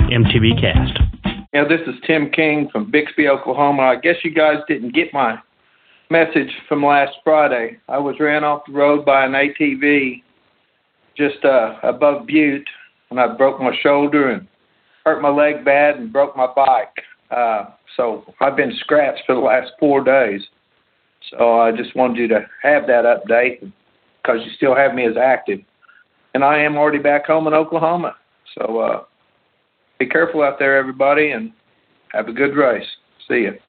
MTB Cast. Yeah, this is Tim King from Bixby, Oklahoma. I guess you guys didn't get my message from last Friday. I was ran off the road by an ATV just above Butte, and I broke my shoulder and hurt my leg bad and broke my bike. So I've been scratched for the last 4 days. So I just wanted you to have that update because you still have me as active. And I am already back home in Oklahoma. So be careful out there, everybody, and have a good race. See ya.